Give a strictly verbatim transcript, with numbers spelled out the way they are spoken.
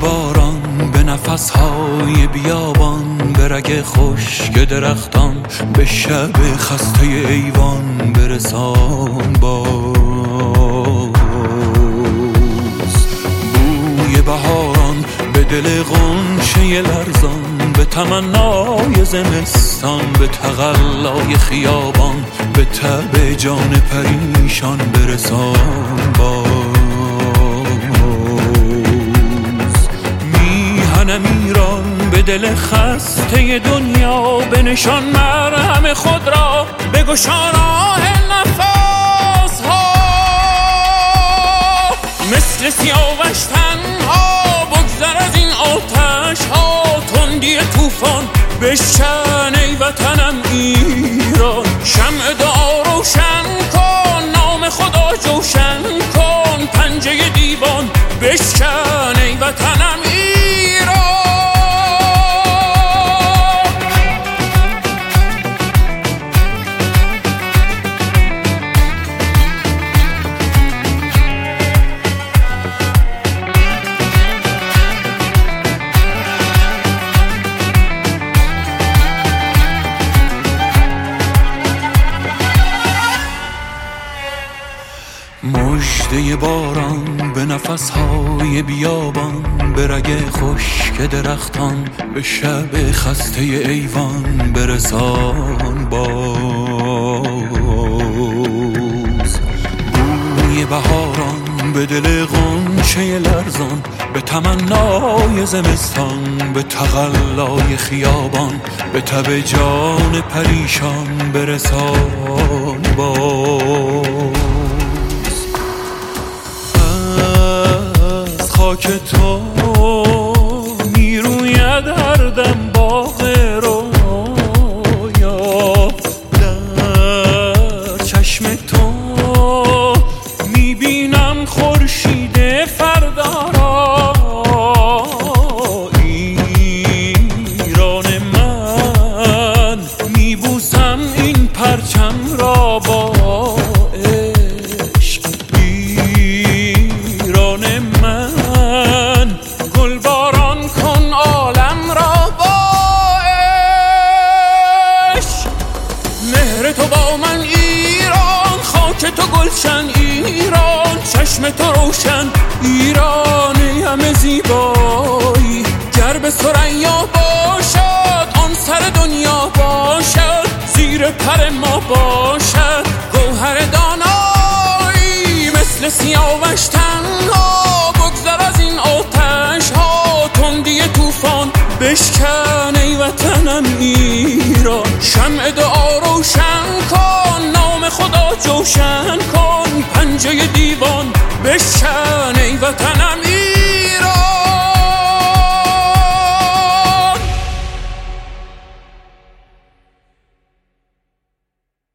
باران به نفسهای بیابان، به رگ خشک درختان، به شب خسته ایوان برسان باز. بوی بهاران به دل غنچه لرزان، به تمنای زمستان، به تقلای خیابان، به تب جان پریشان برسان باز. میهنم ایران به دل خسته دنیا، به نشان مرهم خود را بگشا راه نفس ها. مثل سیاوش تنها بگذر از این آتش ها، تندی طوفان بشکن ای وطنم ایران. شمع دعا روشن کن، نام خدا جوشن کن، پنجه دیوان بشکن ای وطنم ایران. مژده باران به نفسهای بیابان، به رگ خشک درختان، به شب خسته ایوان برسان باز. بوی بهاران به دل غنچه لرزان، به تمنای زمستان، به تقلای خیابان، به تب جان پریشان برسان باز. خاک تو میروید هر دم باغ رویا، در چشم تو میبینم خورشید فردا را. ایران من میبوسم این پرچم را با عشق. ایران من تو با من ایران، خاک تو گلشن ایران، چشم تو روشن ایران همه زیبایی. گر به ثریا باشد آن سر دنیا باشد، زیر پر ما باشد گوهر دانایی. مثل سیاوش تنها بگذر از این آتش ها، تندی طوفان بشکن ای وطنم ایران. شمع دعا روشن کن، نام خدا جوشن کن، پنجه دیوان بشکن